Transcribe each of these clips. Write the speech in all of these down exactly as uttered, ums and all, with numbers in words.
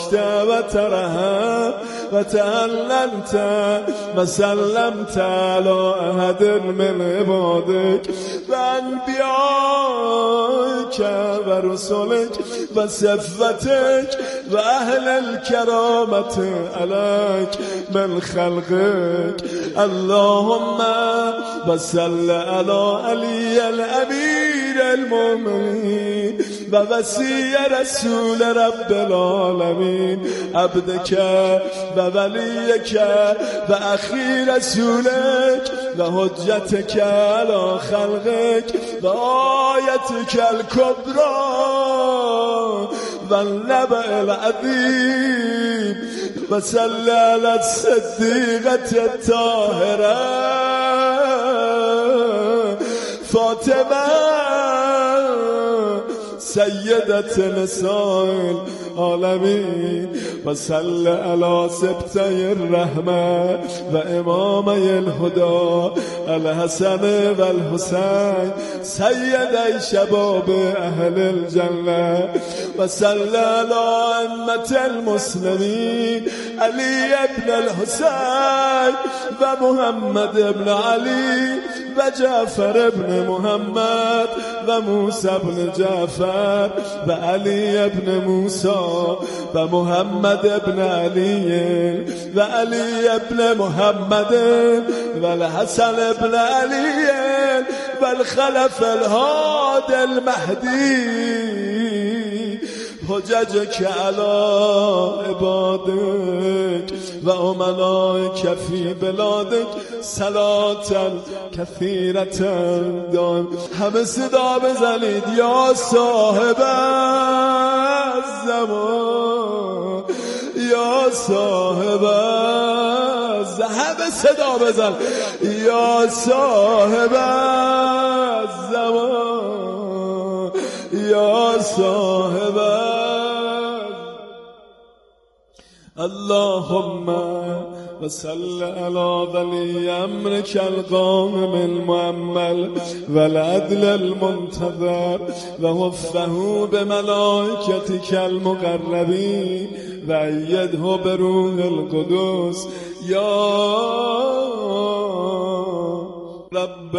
عشت و ترحم و تعللت و سلمت على احد من عبادك و انبیائك و رسولك و صفتك و اهل الكرامت عليك من خلقك. اللهم وصل على علي الامير المؤمنين و وصي رسول رب العالمين عبدك و وليك و اخي رسولك و حجتك على خلقك و آيتك الكبرى و النبأ العظيم و صل على الصديقة الطاهرة فاطمة سيدة نساء العالمين و صل على سبتي الرحمة و امامي الهدى الحسن و الحسين سيدي شباب اهل الجنة و صل على ائمة المسلمين علي بن الحسين و محمد بن علي و جعفر بن محمد و موسى بن جعفر و علی بن موسى و محمد بن علی و علی بن محمد و الحسن بن علی و الخلف الهادي المهدي حججك على عبادك و امنائك في بلادك صلاة كثيرة دائم. همه صدا بزنید یا صاحب الزمان یا صاحب الزمان. همه صدا بزن یا صاحب الزمان یا صاحب. اللهم وصل على ولي أمرك القائم المؤمل والعدل المنتظر ووفه بملائكتك المقربين وأيده بروح القدس يا رب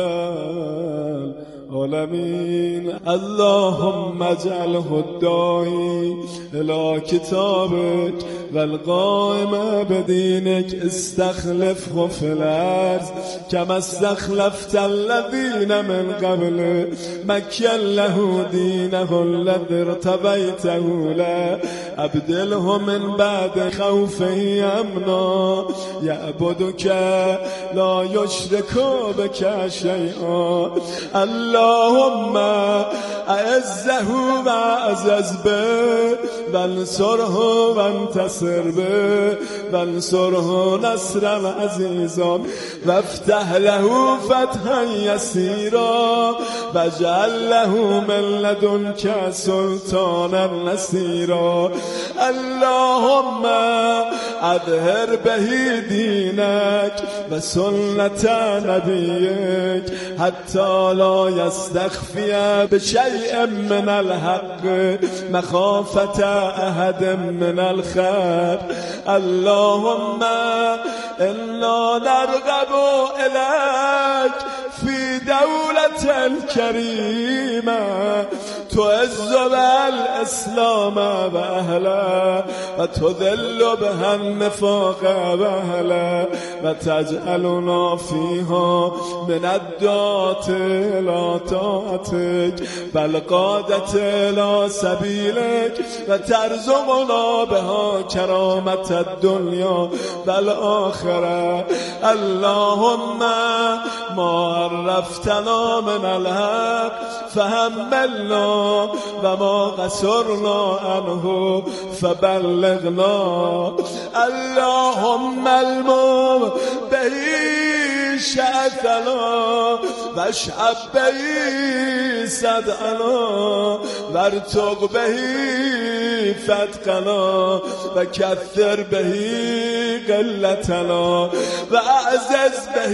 العالمين. اللهم اجعله الداعي إلى كتابك والقائم بدينك استخلفه في الأرض كما استخلفت الذين من قبل مكن له دينه الذي ارتبيته له أبدله من بعد خوفه أمنا يعبدك لا يشرك بك شيئا. اللهم اعزه واعزز به وانصره وانتصر به وانصره نصرا عزيزا وافتح له فتحا يسيرا واجعل له من لدنك سلطانا نصيرا. اللهم اظهر به دينك وسنة نبيك حتى لا يستخفي بشيء من الحق مخافة أحد من الخير. اللهم إنا نرغب إليك في دولة الكريمة تعز بها الإسلام وأهله وتذل بها النفاق وأهله وتجعلنا فيها من الدعاة إلى طاعتك والقادة إلى سبيلك وترزقنا بها كرامة الدنيا والآخرة. اللهم ما عرفتنا من الحق فحملنا وما قصرنا عنه فبلغنا. اللهم المم به شأثنا واشعب به صدعنا وارتق به فتقنا وكثر به قلتنا واعزز به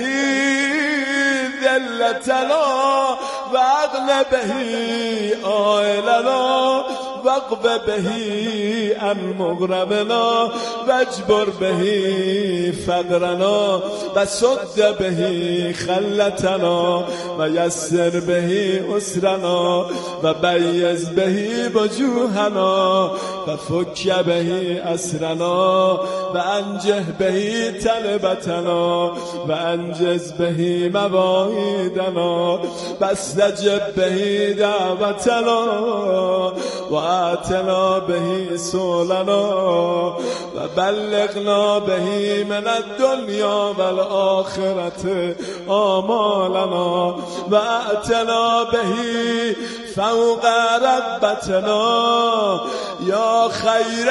ذلتنا واغن به آئلنا واقف بهی ان مغربنا واجبر بهی فقرنا و صد بهی خلتنا و یسر بهی اسرنا و بیز بهی وجوهنا و فک بهی اسرنا و انجه بهی طلبتنا و انجز بهی مواعیدنا و استجب بهی دعوتنا و آتنا بهی سولنا و بلغنا بهی من الدنیا و الاخرة آمالنا و آتنا بهی فوق ربتنا یا خیر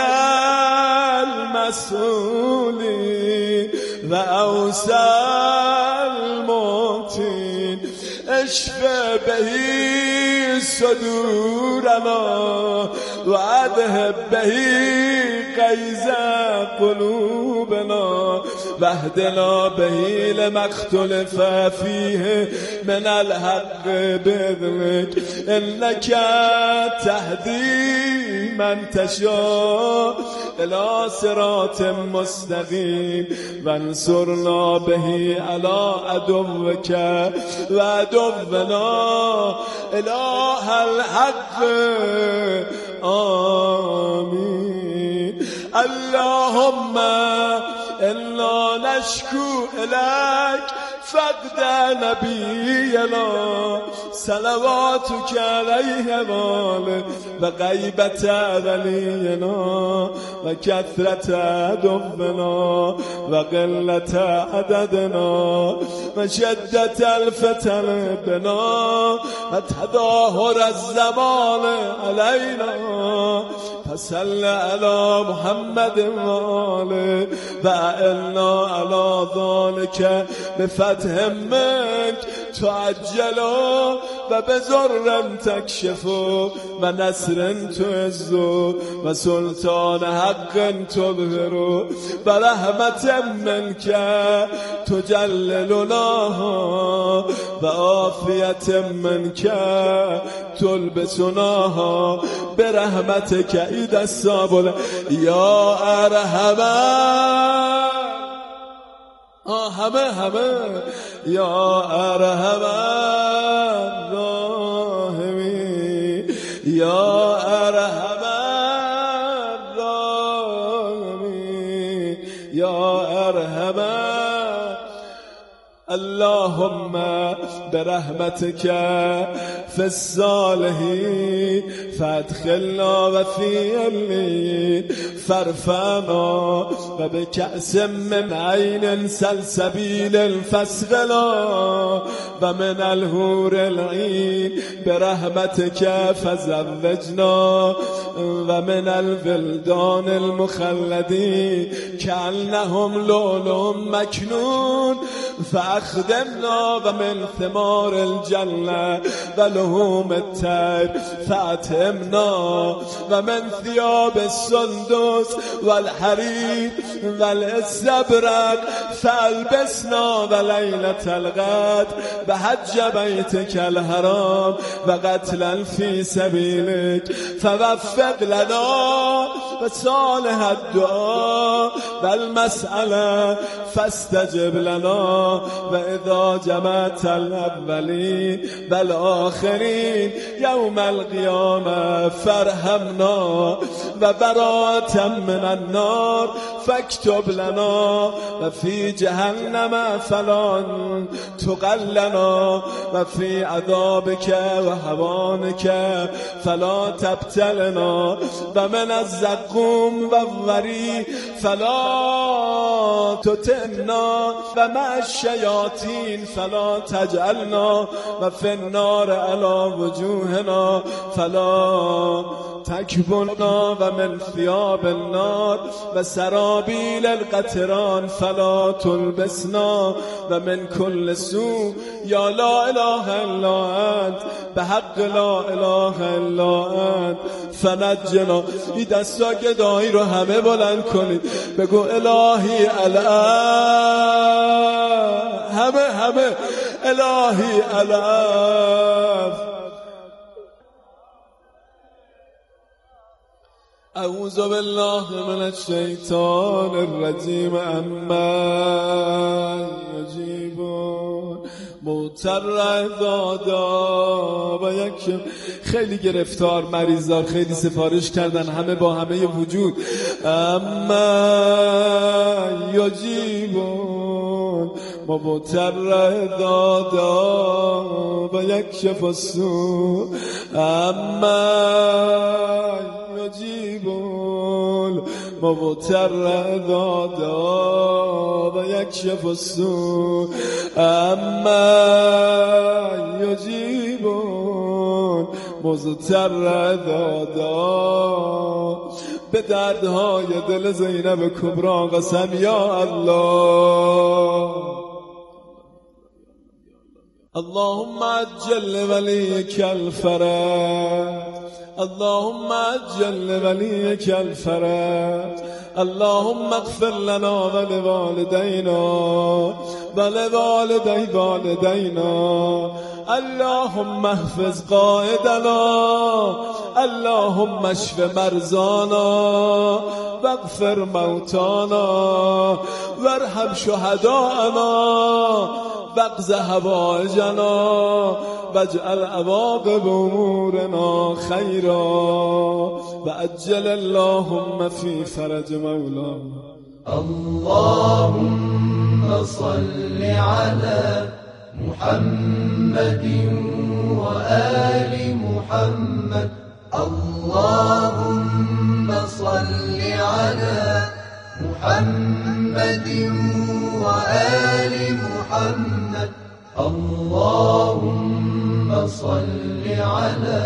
المسئولین و اوسع المعطین اشف بهی صدورنا و اذهب بهی غیظ قلوبنا و اهدنا بهی لما اختلف فیه من الحق باذنک انک تهدی من تشاء الى صراط مستقیم و انصرنا بهی علی عدوک و عدونا اله الحق آمین. اللهم انا نشکو الیک فقد نبینا صلواتک علیه وآله و غیبت ولینا و کثرت عدونا و قلت عددنا و شدت الفتن بنا و تظاهر الزمان علینا فصل علی محمد و آله و اعنا علی ذلک بفتح منک تعجل و بزر تکشف و نصر تعز و سلطان حق تظهر و رحمت منک تجللنا و عافیت منک تلبسناها برحمتک عید السابل یا ارحمن آه همه همه یا ارحم الراحمین یا ارحم الراحمین یا ارحم اللهم برحمتك في الصالحين فادخلنا وفي الليل فارفعنا وبكأس من عين سلسبيل فاسقنا ومن الحور العين برحمتك فزوجنا ومن الولدان المخلدين كأنهم لؤلؤ مكنون فأخدمنا ومن ثمار الجنة ولحوم الطير فأطعمنا ومن ثياب السندس والحرير والاستبرق فألبسنا وليلة الغد بحج بيتك الحرام وقتلا في سبيلك فوفق لنا وصالح الدعاء والمسألة فاستجب لنا وإذا جمعت الأولين والآخرين يوم القيامة فارحمنا وبراءة من النار فاكتب لنا وفي جهنم فلا تقلنا وفي عذابك وهوانك فلا تبتلنا ومن الزقوم والوري فلا تطعنا ومع الشياطين فلا تجعلنا وفي النار على وجوهنا فلا تكبنا ومن ثياب النار وسرابيل القطران فلا تلبسنا ومن كل سوء يا لا إله إلا أنت بحق لا إله إلا أنت فنجنا. این دستا گدایی رو همه بلند کنید بگو الهی الان همه همه الهی الان اعوذ بالله من الشیطان الرجیم. اما یجیبون موتر دادا و یک خیلی گرفتار مریضار خیلی سفارش کردن همه با همه وجود. اما یجیبون موتر دادا و یک شفاسو. اما یجیبون موتر دادا و یک شفاسو. اما یجیبون مضطر دادا به دردهای دل زینب کبرا قسم یا الله. اللهم عجل ولیک الفرج، اللهم عجل ولیک الفرج، اللهم اغفر لنا ولوالدينا ولوالدي والدينا، اللهم احفظ قائدنا، اللهم اشف مرضانا واغفر موتانا وارحم شهداءنا واقض حوائجنا واجعل عواقب امورنا خيرا وعجل اللهم في فرج مولانا. اللهم صل على محمد وآل محمد، اللهم صل على محمد وآل محمد، اللهم صل على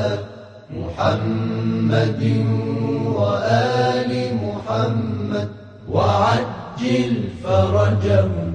محمد وآل محمد وعجل فرجهم.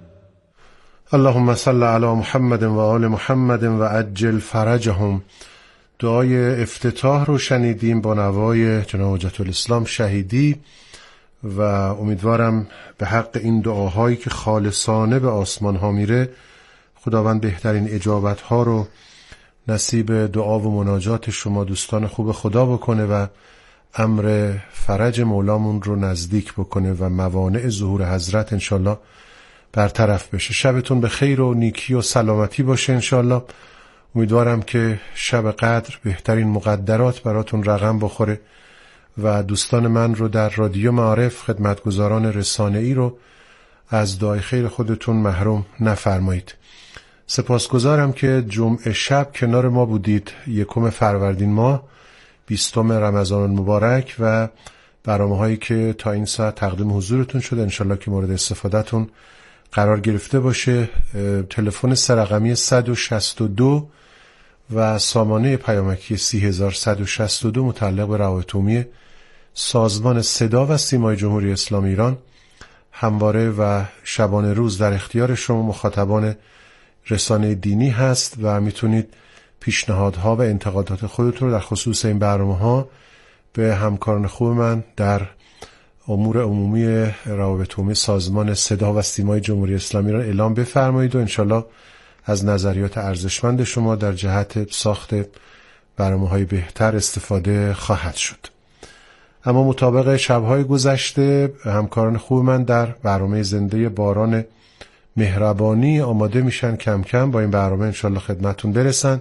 اللهم صل على محمد و آل محمد و عجل فرجهم. دعای افتتاح رو شنیدیم با نوای جناب حجت الاسلام شهیدی و امیدوارم به حق این دعاهایی که خالصانه به آسمان ها میره خداوند بهترین اجابت ها رو نصیب دعا و مناجات شما دوستان خوب خدا بکنه و امر فرج مولامون رو نزدیک بکنه و موانع ظهور حضرت انشالله برطرف بشه. شبتون به خیر و نیکی و سلامتی باشه انشالله. امیدوارم که شب قدر بهترین مقدرات براتون رقم بخوره و دوستان من رو در رادیو معارف خدمتگزاران رسانه‌ای رو از دعای خیر خودتون محروم نفرمایید. سپاسگزارم که جمعه شب کنار ما بودید. یکم فروردین ماه، بیستم رمضان المبارک و برنامه هایی که تا این ساعت تقدیم حضورتون شده انشالله که مورد استفادهتون قرار گرفته باشه. تلفن سه رقمی صد و شصت و دو و سامانه پیامکی سی هزار و صد و شصت و دو متعلق به روابط عمومی سازمان صدا و سیمای جمهوری اسلامی ایران همواره و شبانه روز در اختیار شما مخاطبان رسانه دینی هست و میتونید پیشنهادها و انتقادات خودتون رو در خصوص این برنامه‌ها به همکاران خوب من در امور عمومی روابط عمومی سازمان صدا و سیمای جمهوری اسلامی ایران اعلام بفرمایید و انشالله از نظریات ارزشمند شما در جهت ساخت برنامه‌های بهتر استفاده خواهد شد. اما مطابق شب‌های گذشته همکاران خوب من در برنامه زنده باران مهربانی آماده میشن کم کم با این برنامه انشالله خدمتون برسن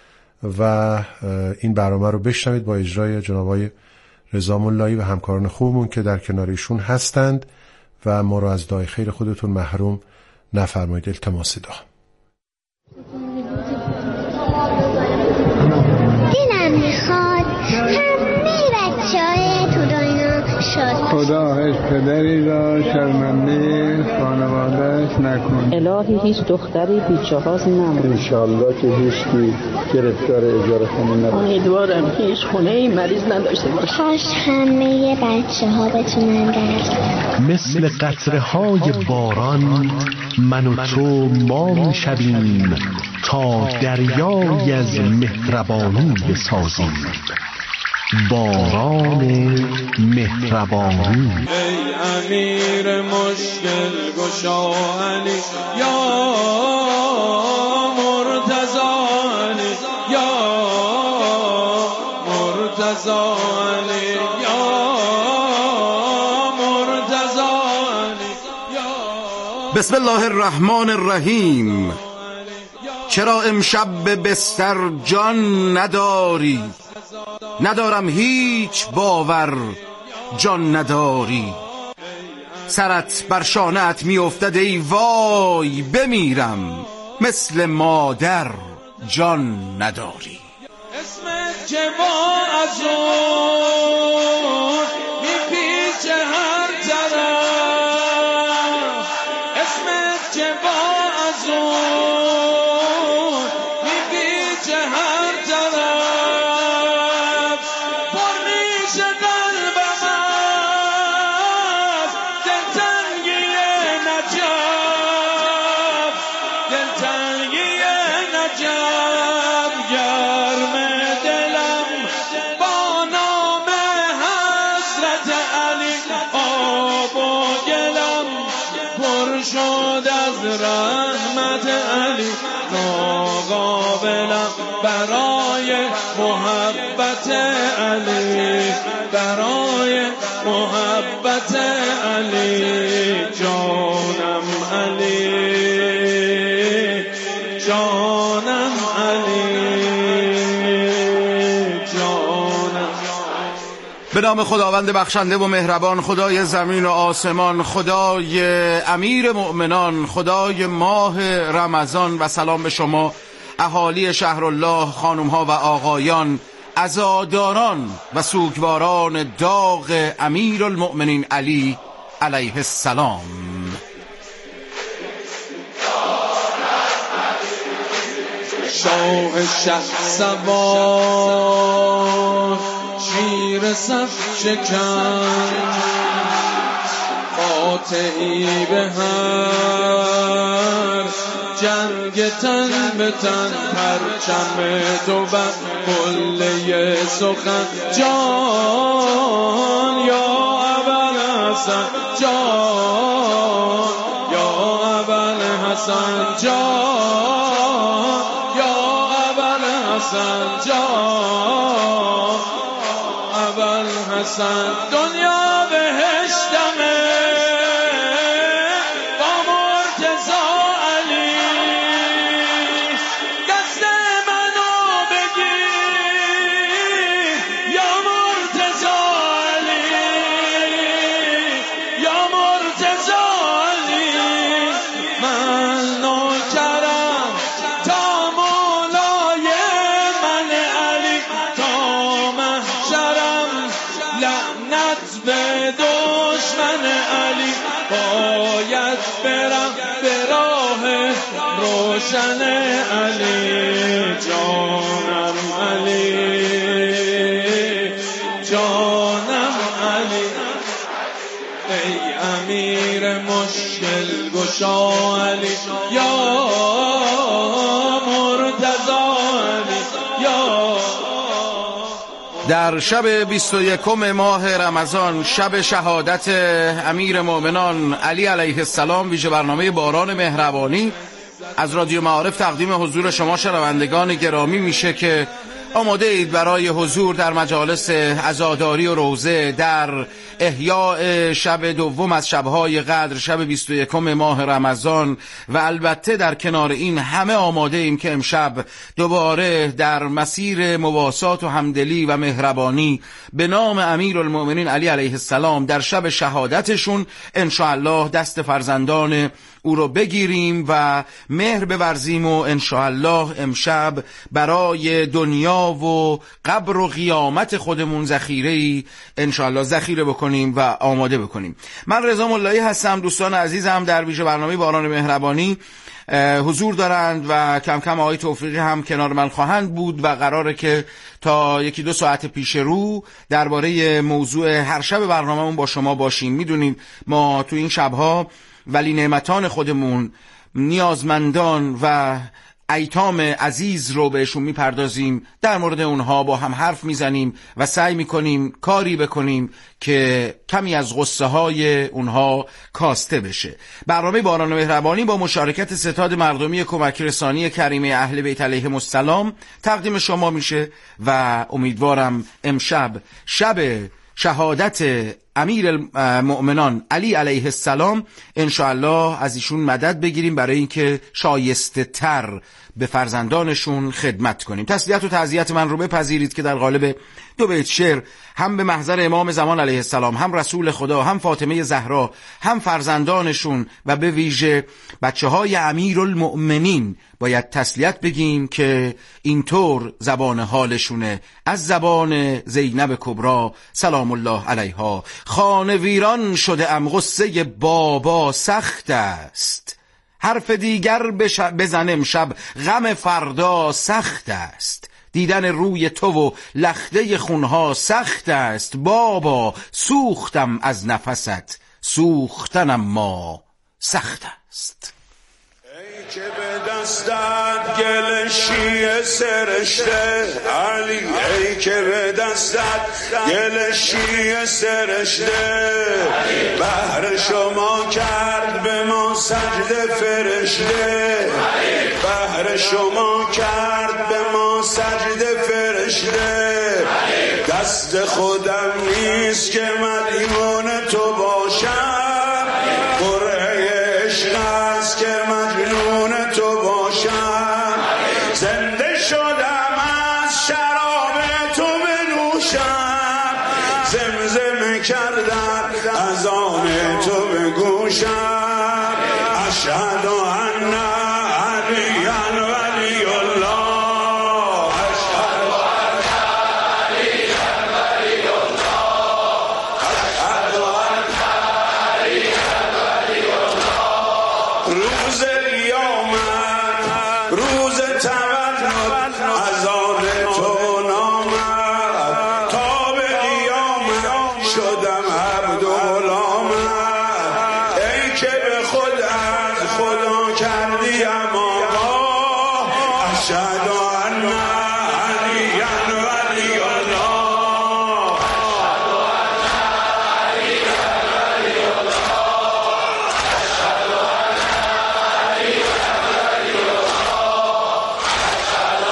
و این برنامه رو بشنوید با اجرای جنابای رضا ملایی و همکاران خوبمون که در کنارشون هستند و ما رو از دعای خیر خودتون محروم نفرمایید. التماس دعا. دلم میخواد همه بچه های تو دنیا شاد خدا هیچ پدری را شرمنده خانوادهش نکن. الهی هیچ دختری بیچه هاست نمون. انشالله که هیچکی گرفتار اجاره خونه نباشه. امیدوارم هیچ خونه ای مریض نداشته باشه. کاش همه بچه ها بتونن درس مثل قطره های باران من و تو ما میشویم تا دریای از مهربانی بسازیم. باران مهربانی. ای امیر مشکل گشا علی یا مرتضی علی یا مرتضی علی یا بسم الله الرحمن الرحیم. چرا امشب به بستر جان نداری؟ ندارم هیچ باور جان نداری. سرت بر شانه‌ات می افتد ای وای، بمیرم مثل مادر جان نداری. اسمت که با از اون می پیچه هر طرف، اسمت که با از اون می پیچه هر طرف، پر میشه قلبم از دلتنگی نجف، دلتنگی نجف. گرم دلم با نام حضرت علی، آب و گلم پر شد از رحمت علی. ناقابلم برای محبت علی، برای محبت علی. جانم علی، جانم علی، جانم. به نام خداوند بخشنده و مهربان، خدای زمین و آسمان، خدای امیر مؤمنان، خدای ماه رمضان. و سلام به شما اهالی شهرالله، خانومها و آقایان، عزاداران و سوگواران داغ امیر المؤمنین علی علیه السلام. شاه شه سوار، شیر صف شکن، فاتحی به هر جنگ تن به تن، پرچم تو بر قله سخن. جان یا ابوالحسن، جان یا ابوالحسن، جان یا ابوالحسن، جان ابوالحسن. دنیا بهشتمه با مرتضی علی، دست منو بگیر یا مرتضی علی، یا مرتضی علی. من نوکرم تا مولای من علی، تا محشرم لعنت به دشمن علی. باید برم به راه روشن علی. جانم علی، جانم علی. ای امیر مشکل گشا علی، یا مرتضی علی، یا. در شب بیست و یکم ماه رمضان، شب شهادت امیر مؤمنان علی علیه السلام، ویژه برنامه باران مهربانی از رادیو معارف تقدیم حضور شما شنوندگان گرامی میشه که آماده اید برای حضور در مجالس عزاداری و روزه در احیاء شب دوم از شبهای قدر، شب بیست و یکم ماه رمضان. و البته در کنار این همه آماده ایم که امشب دوباره در مسیر مواسات و همدلی و مهربانی به نام امیر المؤمنین علی علیه السلام در شب شهادتشون انشاءالله دست فرزندان او رو بگیریم و مهر بورزیم و انشاءالله امشب برای دنیا و قبر و قیامت خودمون ذخیره‌ای انشاءالله ذخیره بکنیم و آماده بکنیم. من رضا ملایی هستم. دوستان عزیزم در ویژه برنامه باران مهربانی حضور دارند و کم کم آقای توفیقی هم کنار من خواهند بود و قراره که تا یکی دو ساعت پیش رو درباره موضوع هر شب برنامه‌مون با شما باشیم. میدونید ما تو این شبها ولی نعمتان خودمون، نیازمندان و ایتام عزیز رو بهشون میپردازیم، در مورد اونها با هم حرف میزنیم و سعی میکنیم کاری بکنیم که کمی از غصه های اونها کاسته بشه. برنامه باران مهربانی با مشارکت ستاد مردمی کمک رسانی کریمه اهل بیت علیهم السلام تقدیم شما میشه و امیدوارم امشب شب شهادت امیر المؤمنان علی علیه السلام انشاءالله از ایشون مدد بگیریم برای اینکه شایسته تر به فرزندانشون خدمت کنیم. تسلیت و تعزیت من رو بپذیرید که در قالب دو بیت شعر هم به محضر امام زمان علیه السلام، هم رسول خدا، هم فاطمه زهرا، هم فرزندانشون و به ویژه بچه های امیر المؤمنین باید تسلیت بگیم که اینطور زبان حالشونه. از زبان زینب کبرا سلام الله علیها: خانه ویران شده ام غصه بابا سخت است، حرف دیگر بزن امشب غم فردا سخت است، دیدن روی تو و لخته خونها سخت است، بابا سوختم از نفست سوختنم ما سخت است. ای که به دستت گل شیعه سرشته علی، ای که به دستت گل شیعه سرشته، بهر شما کرد به ما سجده فرشته، بهر شما کرد به ما سجده فرشته، دست خودم نیست که مدیون تو باشم، قرعه عشق است که مجنون تو باشم، زنده شدم از شراب تو بنوشم، زمزمه کردم از آن تو بگوشم، اشهد ان علی ولی الله، اشهد ان علی ولی الله، اشهد ان علی ولی الله. روز قیامت روز تولد از آن تو نامد، تا به قیامت شدم عبد و غلامت، ای که به خود از خدا کردی اما اشهد ان علی ولی الله، اشهد ان علی ولی الله، اشهد ان علی ولی الله، اشهد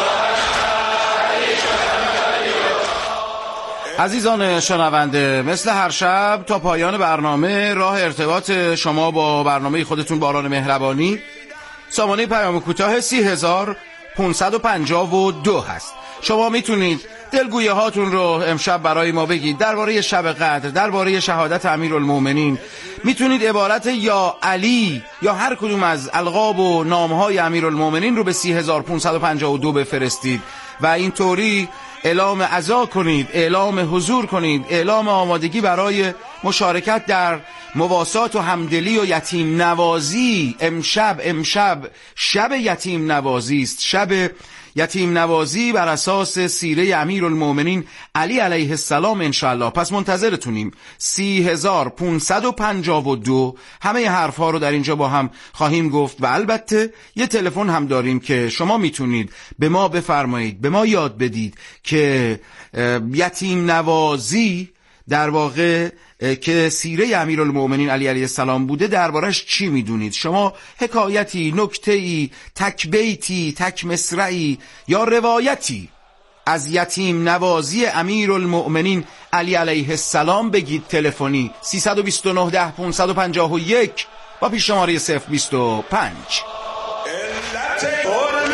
ان علی ولی الله. عزیزان شنونده، مثل هر شب تا پایان برنامه راه ارتباط شما با برنامه خودتون باران مهربانی سامانه پیام کوتاه سی هزار پانصد و پنجاه و دو هست. شما میتونید دلگویه هاتون رو امشب برای ما بگید درباره شب قدر، درباره شهادت امیرالمومنین. میتونید عبارت یا علی یا هر کدوم از القاب و نامهای امیرالمومنین رو به سی هزار پانصد و پنجاه و دو بفرستید و اینطوری اعلام عزا کنید، اعلام حضور کنید، اعلام آمادگی برای مشارکت در مواسات و همدلی و یتیم نوازی. امشب امشب شب یتیم نوازی است، شب یتیم نوازی بر اساس سیره امیرالمومنین علی علیه السلام انشاءالله. پس منتظرتونیم. سی هزار پانصد و پنجاه و دو همه حرفها رو در اینجا با هم خواهیم گفت و البته یه تلفن هم داریم که شما میتونید به ما بفرمایید، به ما یاد بدید که یتیم نوازی در واقع که سیره امیرالمومنین علی علیه السلام بوده دربارش چی میدونید. شما حکایتی، نکته‌ای، تک بیتی، تک مصرعی یا روایتی از یتیم نوازی امیرالمومنین علی علیه السلام بگید. تلفنی سیصد و بیست و نه ده پانصد و پنجاه و یک با پیش شماره صفر بیست و پنج. علت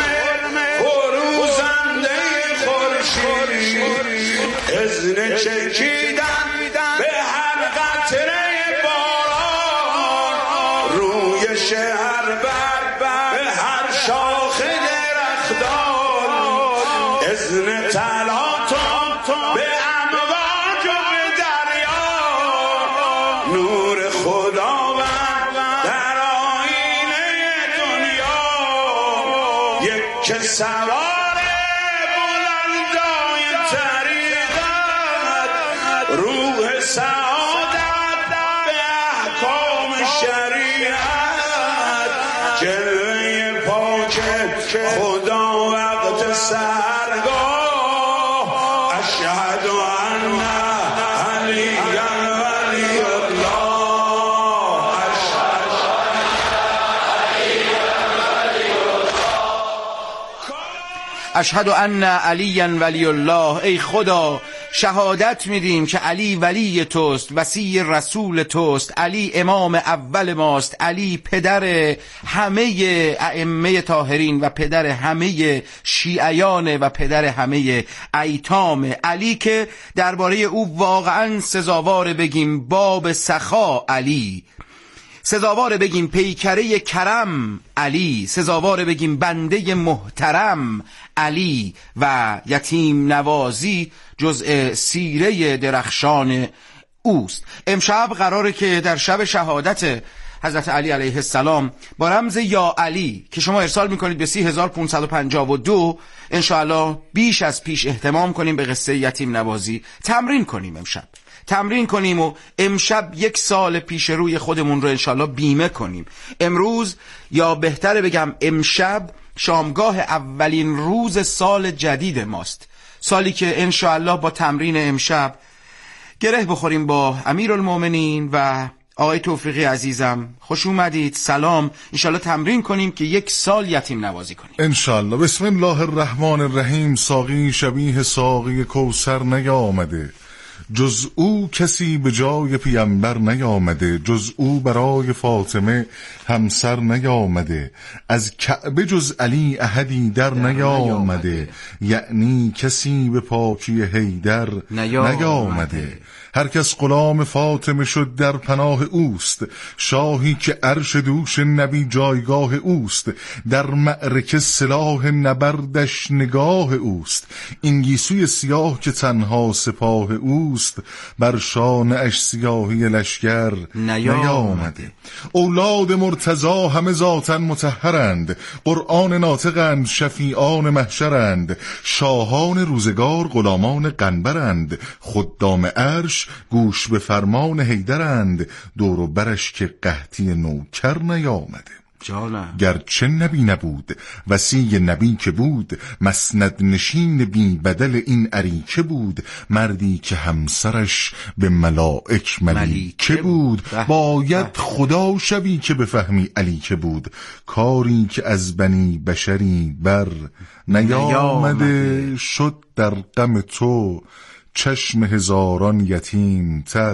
فروزنده خورشید، اذن چکیدن به هر قطره باران، روی شهر بر به هر شاخه درختان، اذن تلاطم به امواج و به دریا، نور خداوند در آینه دنیا، یک که سوار بلندای طریقت، روح سعادت به احکام شریعت، جلوه پاک خدا وقت سرگاه، اشهد ان علی ولی الله، اشهد اشهد ان علی ولی الله. ای خدا شهادت میدیم که علی ولی توست، وصی رسول توست، علی امام اول ماست، علی پدر همه ائمه طاهرین و پدر همه شیعیان و پدر همه ایتام، علی که درباره او واقعا سزاوار بگیم باب سخا علی، سزاوار بگیم پیکره کرم علی، سزاوار بگیم بنده محترم علی و یتیم نوازی جزء سیره درخشان اوست. امشب قراره که در شب شهادت حضرت علی علیه السلام با رمز یا علی که شما ارسال میکنید به سی هزار و پانصد و پنجاه و دو انشاءالله بیش از پیش اهتمام کنیم به قصه یتیم نوازی، تمرین کنیم امشب تمرین کنیم و امشب یک سال پیش روی خودمون رو انشاءالله بیمه کنیم. امروز یا بهتره بگم امشب شامگاه اولین روز سال جدید ماست، سالی که انشاءالله با تمرین امشب گره بخوریم با امیرالمومنین و آقای توفیقی عزیزم. خوش اومدید، سلام. انشاءالله تمرین کنیم که یک سال یتیم نوازی کنیم انشاءالله. بسم الله الرحمن الرحیم. ساقی شبیه ساقی کوثر نیامده، جز او کسی به جای پیامبر نیامده، جز او برای فاطمه همسر نیامده، از کعبه جز علی احدی در نیامده، یعنی کسی به پاکی حیدر نیامده. هر کس غلام فاطمه شد در پناه اوست، شاهی که عرش دوش نبی جایگاه اوست، در معرکه سلاح نبردش نگاه اوست، این گیسوی سیاه که تنها سپاه اوست، بر شانه اش سیاهی لشکر نیامده. اولاد مرتضی همه ذاتن مطهرند، قرآن ناطقند، شفیعان محشرند، شاهان روزگار غلامان قنبرند، خدام عرش گوش به فرمان حیدرند، دور و برش که قحطی نوکر نیامده. جانم. گرچه نبی نبود وصی نبی که بود، مسند نشین بی بدل این اریکه بود، مردی که همسرش به ملائک ملیکه بود، باید خدا شبی که بفهمی علی که بود، کاری که از بنی بشری بر نیامده، شد در غم تو چشم هزاران یتیم تر،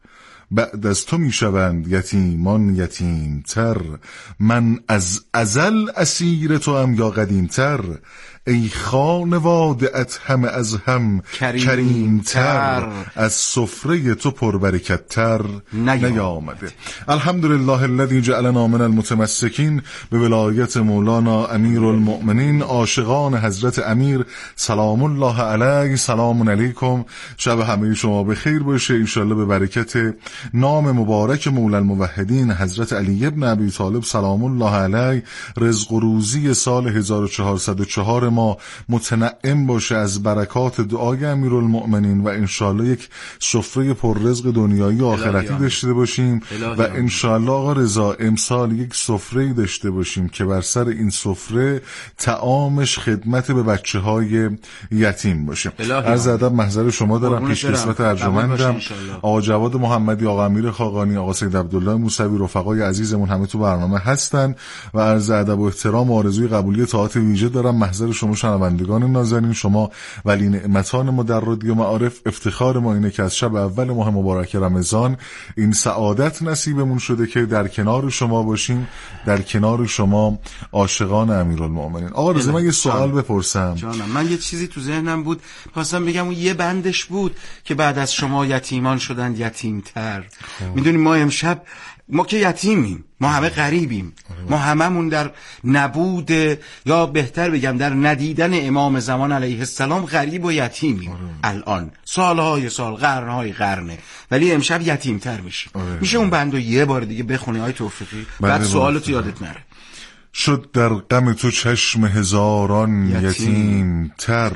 بعد از تو می شوند یتیمان یتیم تر، من از ازل اسیر تو هم یا قدیم تر، ای خانواده ات همه از هم کریم تر، از سفره تو پربرکت تر نیامده. الحمدلله الذی جعلنا من المتمسکین به ولایت مولانا امیرالمؤمنین عاشقان حضرت امیر سلام الله علیه. سلام علیکم، شب همه شما بخیر باشه انشالله به برکت نام مبارک مولا الموحدین حضرت علی ابن ابی طالب سلام الله علیه. رزق و روزی سال هزار و چهارصد و چهار ما متنعم باشه از برکات دعای امیرالمؤمنین و انشالله یک سفره پر رزق دنیایی و آخرتی داشته باشیم و انشالله آقا رضا امسال یک سفره داشته باشیم که بر سر این سفره طعامش خدمت به بچه های یتیم باشه. عرض ادب محضر شما دارم، پیش کسوت ارجمندم، آقا جواد محمدی، آقا امیر خاقانی، آقا سید عبدالله موسوی، رفقای عزیزمون همه تو برنامه هستن و عرض ادب و احترام و آرزوی قبولی طاعت ویژه دارم محضر شما شنوندگان نازنین. شما ولی نعمتان ما در رادیو معارف، افتخار ما اینه که از شب اول ماه مبارک رمضان این سعادت نصیبمون شده که در کنار شما باشیم، در کنار شما عاشقان امیرالمؤمنین. آقا رضا من یه سوال بپرسم. جانم، من یه چیزی تو ذهنم بود خواستم بگم، اون یه بندش بود که بعد از شما یتیمان شدن یتیمتر. میدونی ما امشب ما که یتیمیم، ما همه غریبیم، ما هممون در نبود یا بهتر بگم در ندیدن امام زمان علیه السلام غریب و یتیمیم. الان سالهای سال، قرنهای قرنه، ولی امشب یتیمتر میشیم. میشه اون بندو یه بار دیگه بخونی آقای توفیقی؟ بعد سوالتو یادت نره. شد در غم تو چشم هزاران یتیم تر،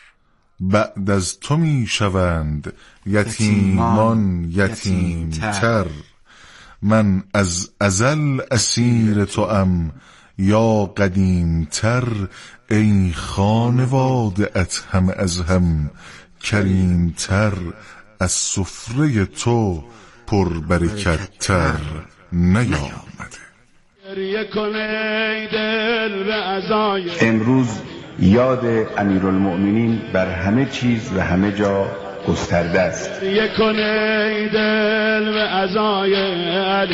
بعد از تو می شوند یتیمان یتیم تر، من از ازل اسیر تو ام یا قدیم تر، ای خانواده ات هم از هم کریم تر، از سفره تو پر برکت تر نیامده. امروز یاد امیرالمؤمنین بر همه چیز و همه جا گسترده است. یک کنه دل و ازای